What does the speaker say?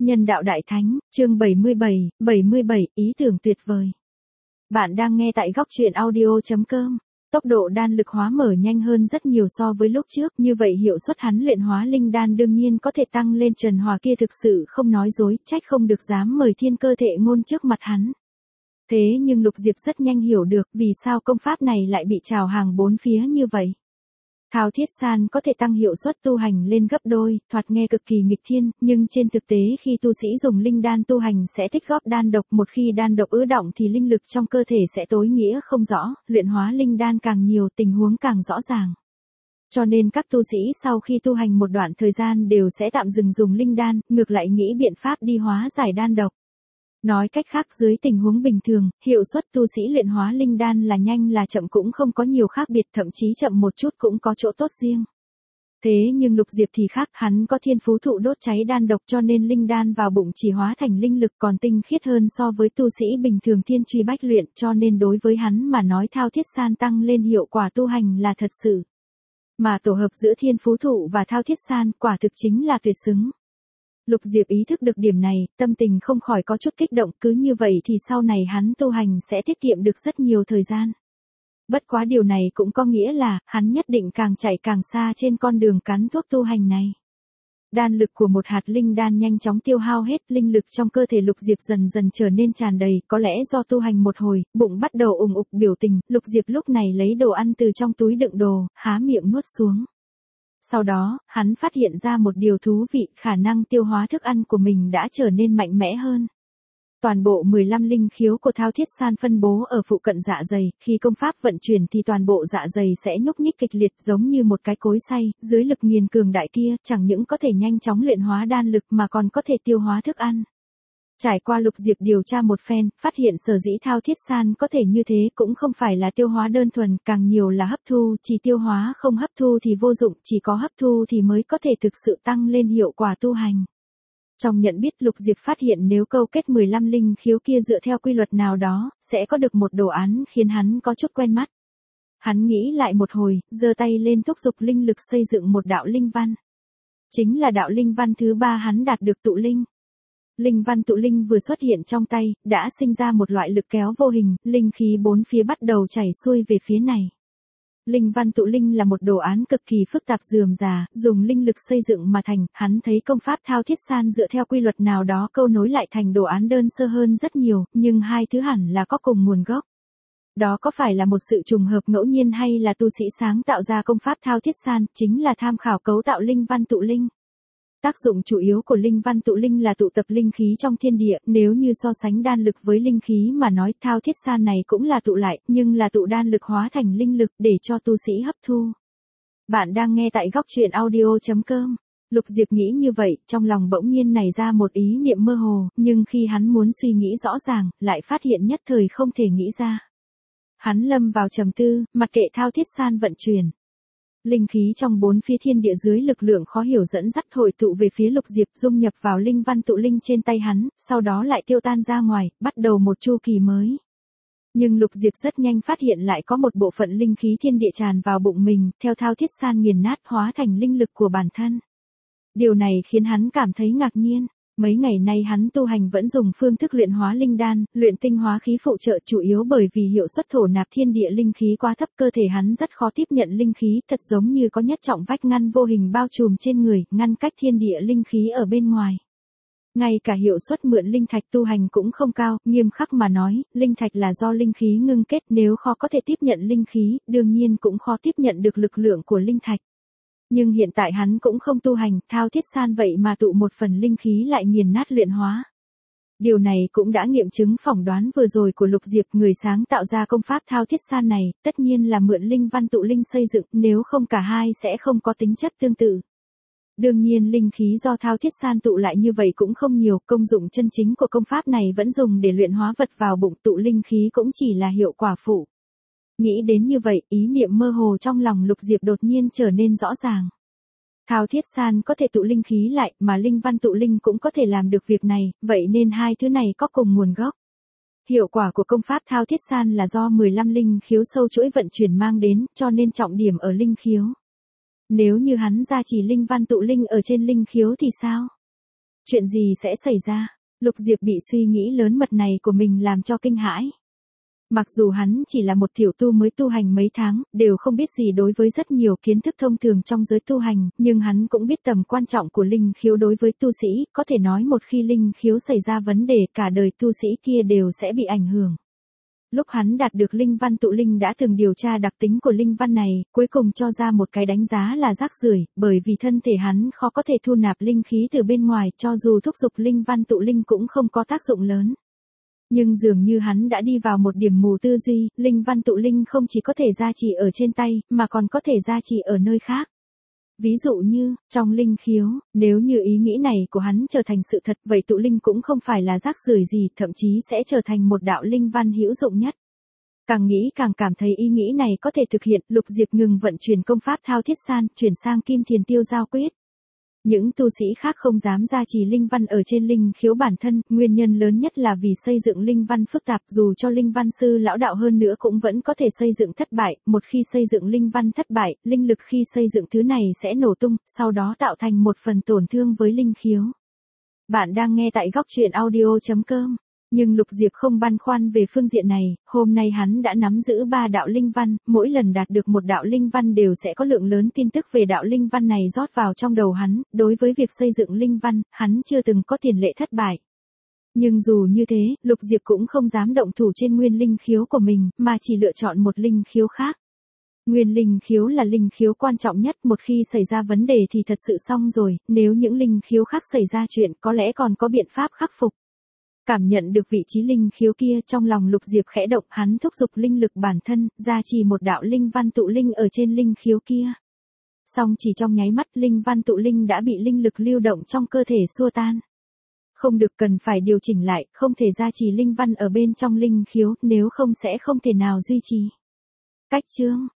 Nhân đạo Đại Thánh, chương 77, ý tưởng tuyệt vời. Bạn đang nghe tại góc truyện audio.com. Tốc độ đan lực hóa mở nhanh hơn rất nhiều so với lúc trước, như vậy hiệu suất hắn luyện hóa linh đan đương nhiên có thể tăng lên. Trần Hòa kia thực sự không nói dối, trách không được dám mời thiên cơ thệ ngôn trước mặt hắn. Thế nhưng Lục Diệp rất nhanh hiểu được vì sao công pháp này lại bị trào hàng bốn phía như vậy. Thao Thiết San có thể tăng hiệu suất tu hành lên gấp đôi, thoạt nghe cực kỳ nghịch thiên, nhưng trên thực tế khi tu sĩ dùng linh đan tu hành sẽ tích góp đan độc, một khi đan độc ứ đọng thì linh lực trong cơ thể sẽ tối nghĩa không rõ, luyện hóa linh đan càng nhiều tình huống càng rõ ràng. Cho nên các tu sĩ sau khi tu hành một đoạn thời gian đều sẽ tạm dừng dùng linh đan, ngược lại nghĩ biện pháp đi hóa giải đan độc. Nói cách khác dưới tình huống bình thường, hiệu suất tu sĩ luyện hóa linh đan là nhanh là chậm cũng không có nhiều khác biệt, thậm chí chậm một chút cũng có chỗ tốt riêng. Thế nhưng Lục Diệp thì khác, hắn có thiên phú thụ đốt cháy đan độc cho nên linh đan vào bụng chỉ hóa thành linh lực còn tinh khiết hơn so với tu sĩ bình thường thiên truy bách luyện, cho nên đối với hắn mà nói Thao Thiết San tăng lên hiệu quả tu hành là thật sự. Mà tổ hợp giữa thiên phú thụ và Thao Thiết San quả thực chính là tuyệt xứng. Lục Diệp ý thức được điểm này, tâm tình không khỏi có chút kích động, cứ như vậy thì sau này hắn tu hành sẽ tiết kiệm được rất nhiều thời gian. Bất quá điều này cũng có nghĩa là, hắn nhất định càng chạy càng xa trên con đường cắn thuốc tu hành này. Đan lực của một hạt linh đan nhanh chóng tiêu hao hết, linh lực trong cơ thể Lục Diệp dần dần trở nên tràn đầy, có lẽ do tu hành một hồi, bụng bắt đầu ùng ục biểu tình, Lục Diệp lúc này lấy đồ ăn từ trong túi đựng đồ, há miệng nuốt xuống. Sau đó, hắn phát hiện ra một điều thú vị, khả năng tiêu hóa thức ăn của mình đã trở nên mạnh mẽ hơn. Toàn bộ 15 linh khiếu của Thao Thiết San phân bố ở phụ cận dạ dày, khi công pháp vận chuyển thì toàn bộ dạ dày sẽ nhúc nhích kịch liệt giống như một cái cối xay, dưới lực nghiền cường đại kia, chẳng những có thể nhanh chóng luyện hóa đan lực mà còn có thể tiêu hóa thức ăn. Trải qua Lục Diệp điều tra một phen, phát hiện sở dĩ Thao Thiết San có thể như thế cũng không phải là tiêu hóa đơn thuần, càng nhiều là hấp thu, chỉ tiêu hóa không hấp thu thì vô dụng, chỉ có hấp thu thì mới có thể thực sự tăng lên hiệu quả tu hành. Trong nhận biết Lục Diệp phát hiện nếu câu kết 15 linh khiếu kia dựa theo quy luật nào đó, sẽ có được một đồ án khiến hắn có chút quen mắt. Hắn nghĩ lại một hồi, giơ tay lên thúc giục linh lực xây dựng một đạo linh văn. Chính là đạo linh văn thứ 3 hắn đạt được tụ linh. Linh văn tụ linh vừa xuất hiện trong tay, đã sinh ra một loại lực kéo vô hình, linh khí bốn phía bắt đầu chảy xuôi về phía này. Linh văn tụ linh là một đồ án cực kỳ phức tạp rườm rà, dùng linh lực xây dựng mà thành, hắn thấy công pháp Thao Thiết San dựa theo quy luật nào đó câu nối lại thành đồ án đơn sơ hơn rất nhiều, nhưng hai thứ hẳn là có cùng nguồn gốc. Đó có phải là một sự trùng hợp ngẫu nhiên hay là tu sĩ sáng tạo ra công pháp Thao Thiết San, chính là tham khảo cấu tạo linh văn tụ linh. Tác dụng chủ yếu của linh văn tụ linh là tụ tập linh khí trong thiên địa, nếu như so sánh đan lực với linh khí mà nói Thao Thiết San này cũng là tụ lại, nhưng là tụ đan lực hóa thành linh lực để cho tu sĩ hấp thu. Bạn đang nghe tại góc truyện audio.com. Lục Diệp nghĩ như vậy, trong lòng bỗng nhiên nảy ra một ý niệm mơ hồ, nhưng khi hắn muốn suy nghĩ rõ ràng, lại phát hiện nhất thời không thể nghĩ ra. Hắn lâm vào trầm tư, mặc kệ Thao Thiết San vận chuyển. Linh khí trong bốn phía thiên địa dưới lực lượng khó hiểu dẫn dắt hội tụ về phía Lục Diệp, dung nhập vào linh văn tụ linh trên tay hắn, sau đó lại tiêu tan ra ngoài, bắt đầu một chu kỳ mới. Nhưng Lục Diệp rất nhanh phát hiện lại có một bộ phận linh khí thiên địa tràn vào bụng mình, theo Thao Thiết San nghiền nát hóa thành linh lực của bản thân. Điều này khiến hắn cảm thấy ngạc nhiên. Mấy ngày nay hắn tu hành vẫn dùng phương thức luyện hóa linh đan, luyện tinh hóa khí phụ trợ, chủ yếu bởi vì hiệu suất thổ nạp thiên địa linh khí quá thấp, cơ thể hắn rất khó tiếp nhận linh khí, thật giống như có nhất trọng vách ngăn vô hình bao trùm trên người, ngăn cách thiên địa linh khí ở bên ngoài. Ngay cả hiệu suất mượn linh thạch tu hành cũng không cao, nghiêm khắc mà nói, linh thạch là do linh khí ngưng kết, nếu khó có thể tiếp nhận linh khí, đương nhiên cũng khó tiếp nhận được lực lượng của linh thạch. Nhưng hiện tại hắn cũng không tu hành, Thao Thiết San vậy mà tụ một phần linh khí lại nghiền nát luyện hóa. Điều này cũng đã nghiệm chứng phỏng đoán vừa rồi của Lục Diệp, người sáng tạo ra công pháp Thao Thiết San này, tất nhiên là mượn linh văn tụ linh xây dựng, nếu không cả hai sẽ không có tính chất tương tự. Đương nhiên linh khí do Thao Thiết San tụ lại như vậy cũng không nhiều, công dụng chân chính của công pháp này vẫn dùng để luyện hóa vật vào bụng, tụ linh khí cũng chỉ là hiệu quả phụ. Nghĩ đến như vậy, ý niệm mơ hồ trong lòng Lục Diệp đột nhiên trở nên rõ ràng. Thao Thiết San có thể tụ linh khí lại, mà linh văn tụ linh cũng có thể làm được việc này, vậy nên hai thứ này có cùng nguồn gốc. Hiệu quả của công pháp Thao Thiết San là do 15 linh khiếu sâu chuỗi vận chuyển mang đến, cho nên trọng điểm ở linh khiếu. Nếu như hắn gia trì linh văn tụ linh ở trên linh khiếu thì sao? Chuyện gì sẽ xảy ra? Lục Diệp bị suy nghĩ lớn mật này của mình làm cho kinh hãi. Mặc dù hắn chỉ là một tiểu tu mới tu hành mấy tháng, đều không biết gì đối với rất nhiều kiến thức thông thường trong giới tu hành, nhưng hắn cũng biết tầm quan trọng của linh khiếu đối với tu sĩ, có thể nói một khi linh khiếu xảy ra vấn đề cả đời tu sĩ kia đều sẽ bị ảnh hưởng. Lúc hắn đạt được linh văn tụ linh đã từng điều tra đặc tính của linh văn này, cuối cùng cho ra một cái đánh giá là rác rưởi, bởi vì thân thể hắn khó có thể thu nạp linh khí từ bên ngoài, cho dù thúc giục linh văn tụ linh cũng không có tác dụng lớn. Nhưng dường như hắn đã đi vào một điểm mù tư duy, linh văn tụ linh không chỉ có thể gia trì ở trên tay, mà còn có thể gia trì ở nơi khác. Ví dụ như, trong linh khiếu, nếu như ý nghĩ này của hắn trở thành sự thật, vậy tụ linh cũng không phải là rác rưởi gì, thậm chí sẽ trở thành một đạo linh văn hữu dụng nhất. Càng nghĩ càng cảm thấy ý nghĩ này có thể thực hiện, Lục Diệp ngừng vận chuyển công pháp Thao Thiết San, chuyển sang Kim Thiền Tiêu Giao Quyết. Những tu sĩ khác không dám gia trì linh văn ở trên linh khiếu bản thân, nguyên nhân lớn nhất là vì xây dựng linh văn phức tạp, dù cho linh văn sư lão đạo hơn nữa cũng vẫn có thể xây dựng thất bại, một khi xây dựng linh văn thất bại, linh lực khi xây dựng thứ này sẽ nổ tung, sau đó tạo thành một phần tổn thương với linh khiếu. Bạn đang nghe tại góc truyện audio.com. Nhưng Lục Diệp không băn khoăn về phương diện này, hôm nay hắn đã nắm giữ 3 đạo linh văn, mỗi lần đạt được một đạo linh văn đều sẽ có lượng lớn tin tức về đạo linh văn này rót vào trong đầu hắn, đối với việc xây dựng linh văn, hắn chưa từng có tiền lệ thất bại. Nhưng dù như thế, Lục Diệp cũng không dám động thủ trên nguyên linh khiếu của mình, mà chỉ lựa chọn một linh khiếu khác. Nguyên linh khiếu là linh khiếu quan trọng nhất, một khi xảy ra vấn đề thì thật sự xong rồi, nếu những linh khiếu khác xảy ra chuyện có lẽ còn có biện pháp khắc phục. Cảm nhận được vị trí linh khiếu kia trong lòng Lục Diệp khẽ động, hắn thúc giục linh lực bản thân, gia trì một đạo linh văn tụ linh ở trên linh khiếu kia. Song chỉ trong nháy mắt linh văn tụ linh đã bị linh lực lưu động trong cơ thể xua tan. Không được, cần phải điều chỉnh lại, không thể gia trì linh văn ở bên trong linh khiếu, nếu không sẽ không thể nào duy trì. Cách chương,